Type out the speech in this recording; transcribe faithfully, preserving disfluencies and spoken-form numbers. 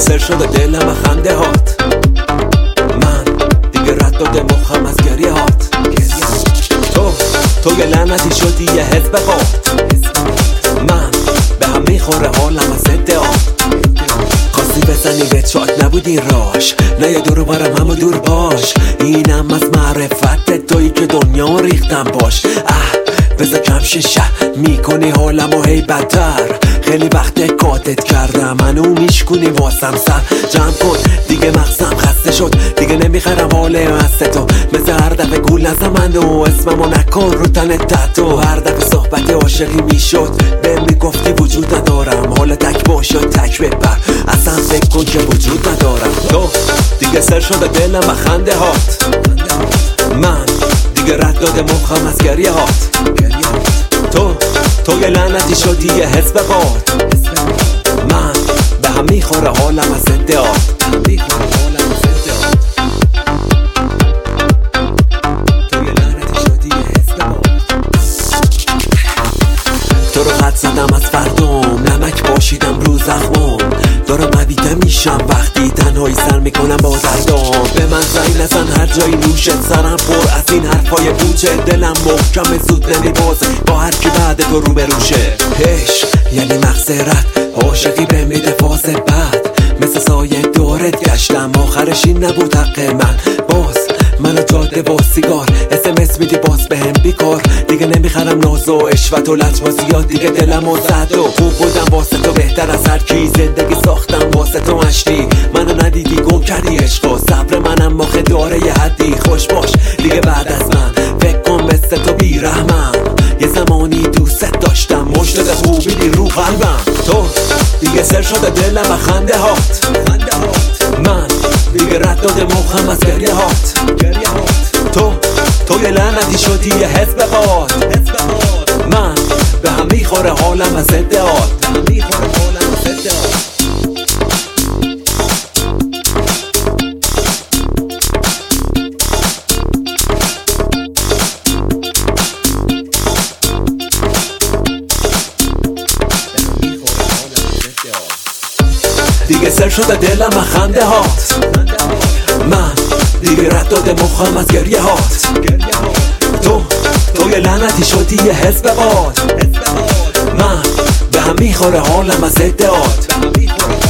سر شده دلم و خنده هات، من دیگه رد داده مخم از گریه هات. تو تو یه لعنتی شدی یه حزب قات، من به هم میخوره حالم از ادعا. خواستی بزنی به چاک نبود این راش، نه یه دور برم همه دور باش. اینم از معرفت تویی که دنیا ریختم باش. اه بذار کم ششه میکنی حالمو هی بدتر. خیلی وقت کاتت کردم منو میشکنی واسم سر جمع کن دیگه، مغزم خسته شد دیگه نمیخرم حال مست تو. مثل هر دفعه گول نزن منو، اسممو نکن رو تن تتو. هر دفعه صحبت عاشقی میشد به میگفتی وجود ندارم، حالا تک باش و تک بپر، اصلا فکر کن که وجود ندارم. تو دیگه سر شده دلم و خنده هات، من دیگه رد داده مخم از گریه هات. تو تو یه لعنتی شدی یه حزب قات، من به هم میخوره حالم از ادعات. تو رو خط زدم از فردام، نمک باشیدم رو زخمام. دارم مدیده میشم وقتی تنهایی سر میکنم با دردام. به من زنگ نزن هر جایی نوشت، سرم پر از این حرفای بوچه. دلم محکم زود نمیبازه با هر کی بعد تو رو بروشه. عشق یعنی مغزرت، عاشقی به میده فاز بعد. مثل سایه دورت گشتم آخرش این نبود حق من. باز منو جاده با سیگار اس ام اس میدی باز به هم بیکار. دیگه نمیخرم ناز و عشوت و لطمه زیاد، دیگه دلم و زد و خوب بودم واسه تو بهتر از هر کی. زندگی ساختم واسه تو مشتی، منو ندیدی گم کردی عشق و صبر منم آخه داره یه حدی. خوش باش دیگه بعد از من، فکر کن مثل تو بیرحمم. یه زمانی دوست داشتم مشتاق خوبی دی رو قلبم. تو دیگه سر شده دلم و خنده هات، من دیگه رد داده مخم از گریه هات. تو تو یه لعنتی شدی یه حزب قات، من به هم میخوره حالم از ادعات. دیگه سر شده دلم و خنده هات، من دیگه رد داده مخم از گریه هات. تو تو یه لعنتی شدی یه حزب قات، من به هم میخوره حالم از ادعات.